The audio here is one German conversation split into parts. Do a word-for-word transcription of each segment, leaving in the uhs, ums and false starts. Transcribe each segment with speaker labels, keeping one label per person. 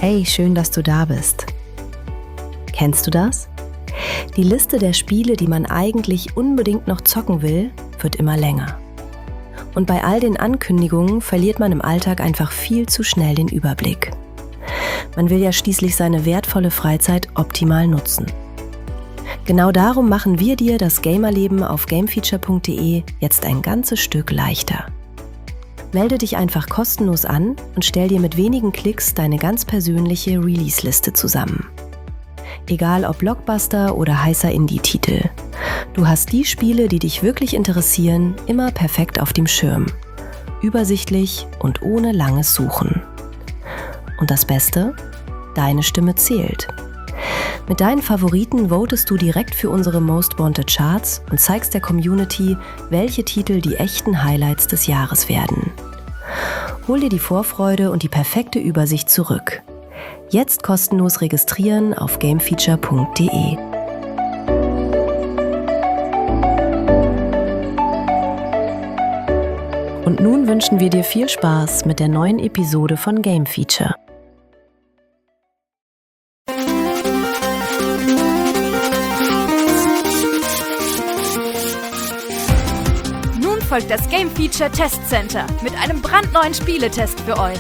Speaker 1: Hey, schön, dass du da bist. Kennst du das? Die Liste der Spiele, die man eigentlich unbedingt noch zocken will, wird immer länger. Und bei all den Ankündigungen verliert man im Alltag einfach viel zu schnell den Überblick. Man will ja schließlich seine wertvolle Freizeit optimal nutzen. Genau darum machen wir dir das Gamerleben auf gamefeature punkt de jetzt ein ganzes Stück leichter. Melde dich einfach kostenlos an und stell dir mit wenigen Klicks deine ganz persönliche Release-Liste zusammen. Egal ob Blockbuster oder heißer Indie-Titel. Du hast die Spiele, die dich wirklich interessieren, immer perfekt auf dem Schirm. Übersichtlich und ohne langes Suchen. Und das Beste? Deine Stimme zählt. Mit deinen Favoriten votest du direkt für unsere Most Wanted Charts und zeigst der Community, welche Titel die echten Highlights des Jahres werden. Hol dir die Vorfreude und die perfekte Übersicht zurück. Jetzt kostenlos registrieren auf gamefeature punkt de. Und nun wünschen wir dir viel Spaß mit der neuen Episode von Game Feature.
Speaker 2: Nun folgt das Game Feature Test Center mit einem brandneuen Spieletest für euch.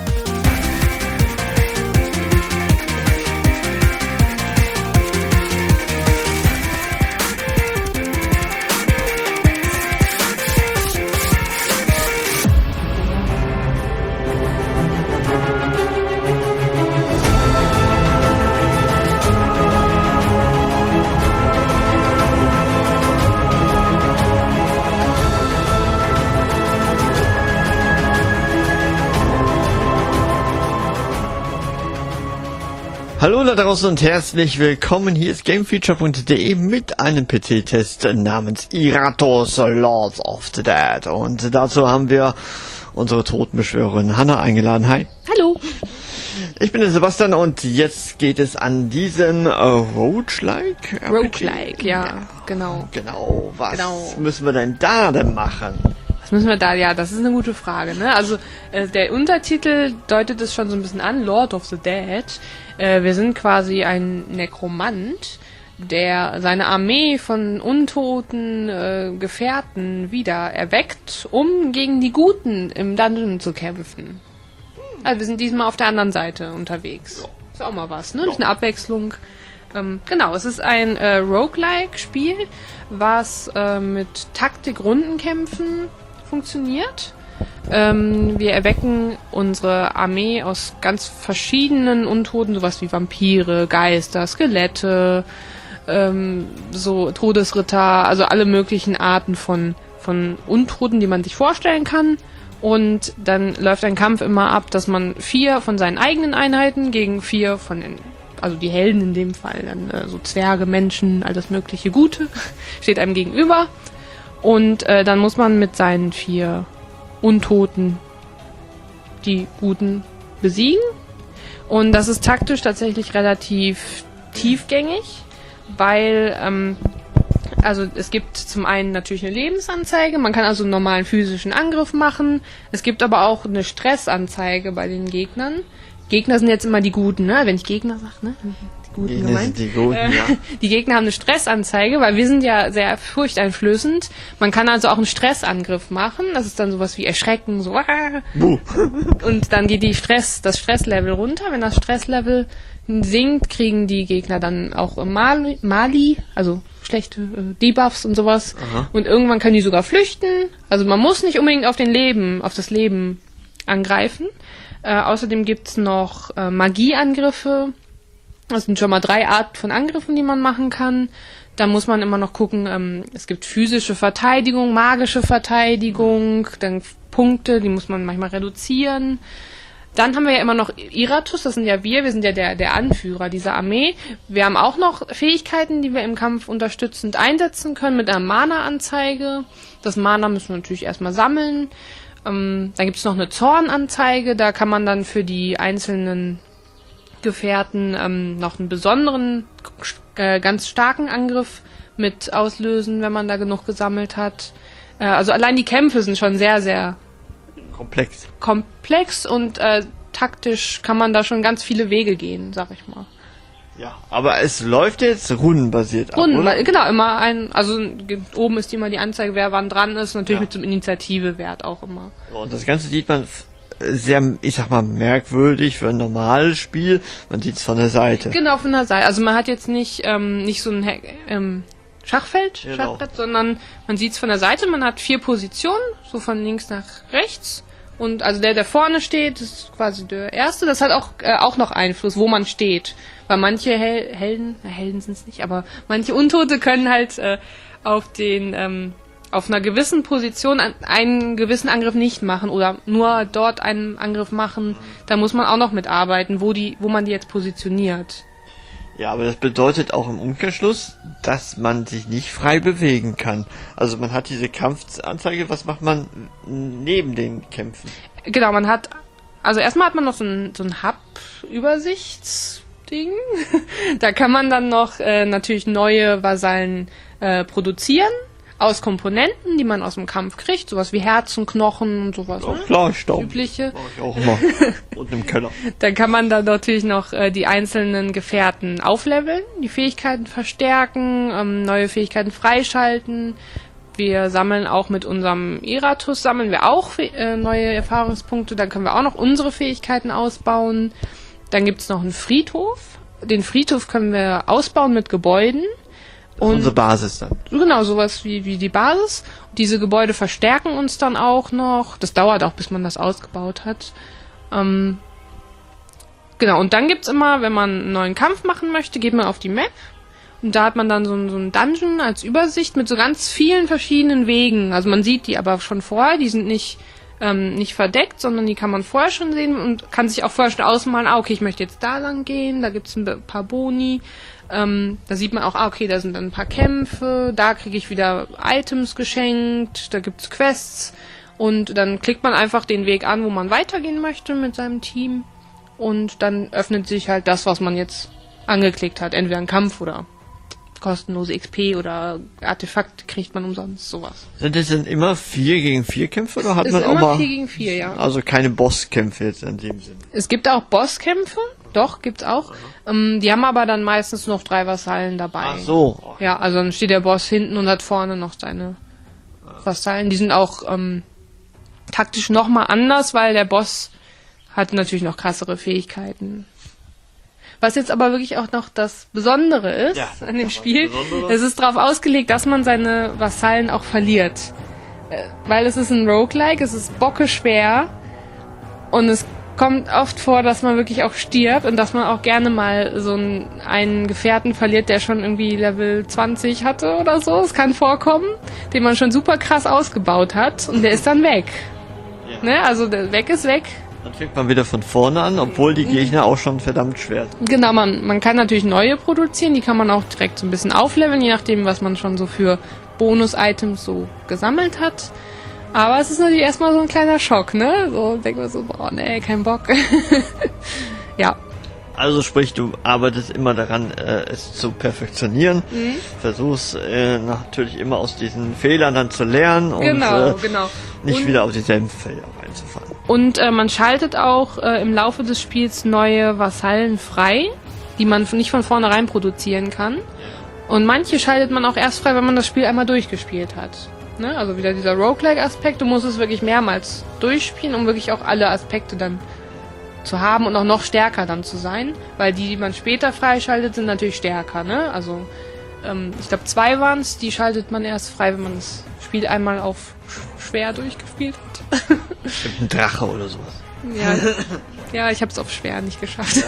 Speaker 3: Hallo da draußen und herzlich willkommen. Hier ist gamefeature punkt de mit einem P C-Test namens Iratos Lords of the Dead. Und dazu haben wir unsere Totenbeschwörerin Hanna eingeladen. Hi.
Speaker 4: Hallo.
Speaker 3: Ich bin der Sebastian und jetzt geht es an diesen äh, Roguelike.
Speaker 4: Roguelike, ja, ja, genau.
Speaker 3: Genau, was
Speaker 4: genau.
Speaker 3: müssen wir denn da denn machen?
Speaker 4: Was müssen wir da, ja, das ist eine gute Frage, ne? Also, äh, der Untertitel deutet es schon so ein bisschen an, Lord of the Dead. Äh, wir sind quasi ein Nekromant, der seine Armee von untoten äh, Gefährten wieder erweckt, um gegen die Guten im Dungeon zu kämpfen. Also wir sind diesmal auf der anderen Seite unterwegs. Ist auch mal was, ne? Das ist eine Abwechslung. Ähm, genau, es ist ein äh, Roguelike-Spiel, was äh, mit Taktik-Rundenkämpfen funktioniert. Ähm, wir erwecken unsere Armee aus ganz verschiedenen Untoten, sowas wie Vampire, Geister, Skelette, ähm, so Todesritter, also alle möglichen Arten von, von Untoten, die man sich vorstellen kann. Und dann läuft ein Kampf immer ab, dass man vier von seinen eigenen Einheiten gegen vier von den, also die Helden in dem Fall, dann äh, so Zwerge, Menschen, alles mögliche Gute, steht einem gegenüber. Und äh, dann muss man mit seinen vier Untoten die Guten besiegen. Und das ist taktisch tatsächlich relativ tiefgängig, weil ähm, also es gibt zum einen natürlich eine Lebensanzeige, man kann also einen normalen physischen Angriff machen. Es gibt aber auch eine Stressanzeige bei den Gegnern. Gegner sind jetzt immer die Guten, ne? Wenn ich Gegner sage, ne? Die Guten
Speaker 3: Die,
Speaker 4: gemeint.
Speaker 3: die, Guten,
Speaker 4: äh,
Speaker 3: ja.
Speaker 4: Die Gegner haben eine Stressanzeige, weil wir sind ja sehr furchteinflößend. Man kann also auch einen Stressangriff machen. Das ist dann sowas wie Erschrecken, so. Und dann geht die Stress, das Stresslevel runter. Wenn das Stresslevel sinkt, kriegen die Gegner dann auch Mali, Mali also schlechte äh, Debuffs und sowas. Aha. Und irgendwann können die sogar flüchten. Also man muss nicht unbedingt auf den Leben, auf das Leben angreifen. Äh, außerdem gibt's noch äh, Magieangriffe. Das sind schon mal drei Arten von Angriffen, die man machen kann. Da muss man immer noch gucken, ähm, es gibt physische Verteidigung, magische Verteidigung, dann Punkte, die muss man manchmal reduzieren. Dann haben wir ja immer noch Iratus, das sind ja wir, wir sind ja der, der Anführer dieser Armee. Wir haben auch noch Fähigkeiten, die wir im Kampf unterstützend einsetzen können mit einer Mana-Anzeige. Das Mana müssen wir natürlich erstmal sammeln. Ähm, dann gibt es noch eine Zornanzeige, da kann man dann für die einzelnen Gefährten ähm, noch einen besonderen, äh, ganz starken Angriff mit auslösen, wenn man da genug gesammelt hat. Äh, also allein die Kämpfe sind schon sehr, sehr
Speaker 3: komplex.
Speaker 4: Komplex und äh, taktisch kann man da schon ganz viele Wege gehen, sag ich mal.
Speaker 3: Ja, aber es läuft jetzt rundenbasiert ab,
Speaker 4: Runden,
Speaker 3: oder?
Speaker 4: genau, immer ein, also oben ist immer die Anzeige, wer wann dran ist, natürlich
Speaker 3: Ja.
Speaker 4: mit so einem Initiative-Wert auch immer.
Speaker 3: Und das Ganze sieht man sehr, ich sag mal, merkwürdig für ein normales Spiel. Man sieht es von der Seite.
Speaker 4: Genau, von der Seite. Also man hat jetzt nicht, ähm, nicht so ein He- ähm, Schachfeld,
Speaker 3: Genau.
Speaker 4: Schachbrett, sondern man sieht es von der Seite. Man hat vier Positionen, so von links nach rechts. Und also der, der vorne steht, ist quasi der erste. Das hat auch, äh, auch noch Einfluss, wo man steht. Weil manche Hel- Helden, na, Helden sind es nicht, aber manche Untote können halt äh, auf den, ähm, auf einer gewissen Position an- einen gewissen Angriff nicht machen oder nur dort einen Angriff machen. Da muss man auch noch mitarbeiten, wo die, wo man die jetzt positioniert.
Speaker 3: Ja, aber das bedeutet auch im Umkehrschluss, dass man sich nicht frei bewegen kann. Also man hat diese Kampfanzeige, was macht man neben den Kämpfen?
Speaker 4: Genau, man hat, also erstmal hat man noch so ein, so ein Hub-Übersichtsding. Da kann man dann noch äh, natürlich neue Vasallen äh, produzieren. Aus Komponenten, die man aus dem Kampf kriegt. Sowas wie Herzen, Knochen und sowas.
Speaker 3: Ja,
Speaker 4: Ne?
Speaker 3: klar, Staub.
Speaker 4: Übliche.
Speaker 3: Mach ich auch immer. Unten im Keller.
Speaker 4: Dann kann man dann natürlich noch äh, die einzelnen Gefährten aufleveln, die Fähigkeiten verstärken, ähm, neue Fähigkeiten freischalten. Wir sammeln auch mit unserem Eratus, sammeln wir auch äh, neue Erfahrungspunkte. Dann können wir auch noch unsere Fähigkeiten ausbauen. Dann gibt's noch einen Friedhof. Den Friedhof können wir ausbauen mit Gebäuden.
Speaker 3: Und unsere Basis dann.
Speaker 4: Genau, sowas wie, wie die Basis. Diese Gebäude verstärken uns dann auch noch. Das dauert auch, bis man das ausgebaut hat. Ähm, genau, und dann gibt's immer, wenn man einen neuen Kampf machen möchte, geht man auf die Map. Und da hat man dann so ein, so ein Dungeon als Übersicht mit so ganz vielen verschiedenen Wegen. Also man sieht die aber schon vorher, die sind nicht, ähm, nicht verdeckt, sondern die kann man vorher schon sehen und kann sich auch vorher schon ausmalen, ah, okay, ich möchte jetzt da lang gehen, da gibt's ein paar Boni. Ähm, da sieht man auch, ah, okay, da sind dann ein paar Kämpfe, da kriege ich wieder Items geschenkt, da gibt's Quests und dann klickt man einfach den Weg an, wo man weitergehen möchte mit seinem Team und dann öffnet sich halt das, was man jetzt angeklickt hat, entweder ein Kampf oder kostenlose X P oder Artefakt kriegt man umsonst, sowas.
Speaker 3: Sind es denn immer vier gegen vier Kämpfe oder hat
Speaker 4: Ist
Speaker 3: man auch
Speaker 4: immer
Speaker 3: mal...
Speaker 4: vier gegen vier, ja.
Speaker 3: Also keine Bosskämpfe jetzt in dem Sinne.
Speaker 4: Es gibt auch Bosskämpfe, doch, gibt's auch. Ähm, die haben aber dann meistens noch drei Vasallen dabei.
Speaker 3: Ach so.
Speaker 4: Ja, also dann steht der Boss hinten und hat vorne noch seine Vasallen. Die sind auch ähm, taktisch nochmal anders, weil der Boss hat natürlich noch krassere Fähigkeiten. Was jetzt aber wirklich auch noch das Besondere ist
Speaker 3: Ja,
Speaker 4: an dem
Speaker 3: das
Speaker 4: Spiel,
Speaker 3: Besondere.
Speaker 4: es ist darauf ausgelegt, dass man seine Vasallen auch verliert. Äh, Weil es ist ein Roguelike, es ist bockeschwer und es kommt oft vor, dass man wirklich auch stirbt und dass man auch gerne mal so einen, einen Gefährten verliert, der schon irgendwie Level zwanzig hatte oder so. Es kann vorkommen, den man schon super krass ausgebaut hat und der ist dann weg.
Speaker 3: Ja.
Speaker 4: Ne? Also der weg ist weg.
Speaker 3: Dann fängt man wieder von vorne an, obwohl die Gegner auch schon verdammt schwer sind.
Speaker 4: Genau, man, man kann natürlich neue produzieren, die kann man auch direkt so ein bisschen aufleveln, je nachdem, was man schon so für Bonus-Items so gesammelt hat. Aber es ist natürlich erstmal so ein kleiner Schock, ne? So denkt man so, boah, nee, kein Bock. Ja.
Speaker 3: Also sprich, du arbeitest immer daran, äh, es zu perfektionieren,
Speaker 4: Mhm.
Speaker 3: versuchst äh, natürlich immer aus diesen Fehlern dann zu lernen und
Speaker 4: Genau,
Speaker 3: äh,
Speaker 4: genau.
Speaker 3: nicht
Speaker 4: Und-
Speaker 3: wieder auf dieselben Felder reinzufallen.
Speaker 4: Und äh, man schaltet auch äh, im Laufe des Spiels neue Vasallen frei, die man f- nicht von vornherein produzieren kann. Und manche schaltet man auch erst frei, wenn man das Spiel einmal durchgespielt hat. Ne? Also wieder dieser Roguelike-Aspekt, du musst es wirklich mehrmals durchspielen, um wirklich auch alle Aspekte dann zu haben und auch noch stärker dann zu sein. Weil die, die man später freischaltet, sind natürlich stärker. Ne? Also ähm, ich glaube zwei waren es, die schaltet man erst frei, wenn man das Spiel einmal auf sch- schwer durchgespielt hat.
Speaker 3: Bestimmt ein Drache oder sowas.
Speaker 4: Ja, ja, ich habe es auf schwer nicht geschafft.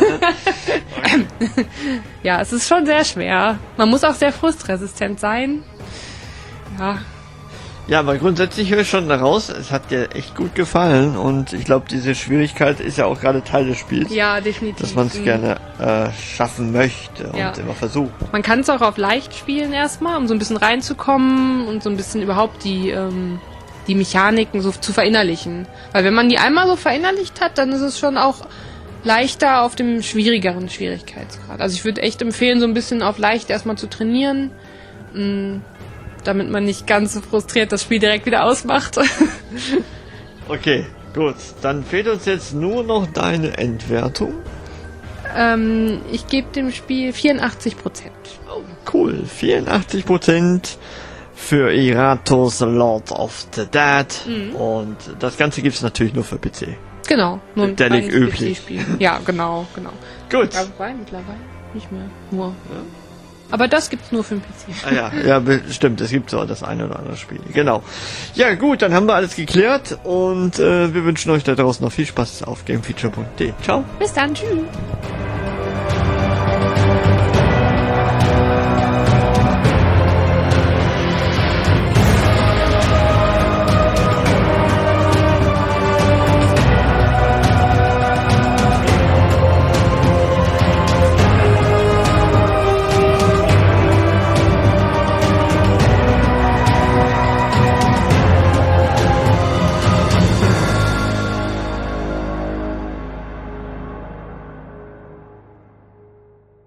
Speaker 4: Ja, es ist schon sehr schwer. Man muss auch sehr frustresistent sein. Ja,
Speaker 3: Ja, aber grundsätzlich höre ich schon daraus, es hat dir echt gut gefallen und ich glaube, diese Schwierigkeit ist ja auch gerade Teil des Spiels,
Speaker 4: ja, definitiv.
Speaker 3: dass man es
Speaker 4: Mhm.
Speaker 3: gerne äh, schaffen möchte und
Speaker 4: Ja.
Speaker 3: immer versucht.
Speaker 4: Man kann es auch auf leicht spielen erstmal, um so ein bisschen reinzukommen und so ein bisschen überhaupt die, ähm, die Mechaniken so zu verinnerlichen. Weil wenn man die einmal so verinnerlicht hat, dann ist es schon auch leichter auf dem schwierigeren Schwierigkeitsgrad. Also ich würde echt empfehlen, so ein bisschen auf leicht erstmal zu trainieren, mh, damit man nicht ganz so frustriert das Spiel direkt wieder ausmacht.
Speaker 3: Okay, Gut, dann fehlt uns jetzt nur noch deine Endwertung.
Speaker 4: Ähm, ich gebe dem Spiel vierundachtzig Prozent.
Speaker 3: Oh, cool, vierundachtzig Prozent für Iratos Lord of the Dead. Mhm. Und das Ganze gibt es natürlich nur für P C.
Speaker 4: Genau, nur ein
Speaker 3: Delic üblich.
Speaker 4: P C-Spiel. Ja, genau, genau.
Speaker 3: Gut.
Speaker 4: Wobei, mittlerweile nicht mehr. Nur. Ja. Aber das gibt's nur für den P C.
Speaker 3: Ah ja, ja, stimmt, es gibt so das eine oder andere Spiel. Genau. Ja gut, dann haben wir alles geklärt und äh, wir wünschen euch da draußen noch viel Spaß auf gamefeature punkt de. Ciao.
Speaker 4: Bis dann, tschüss.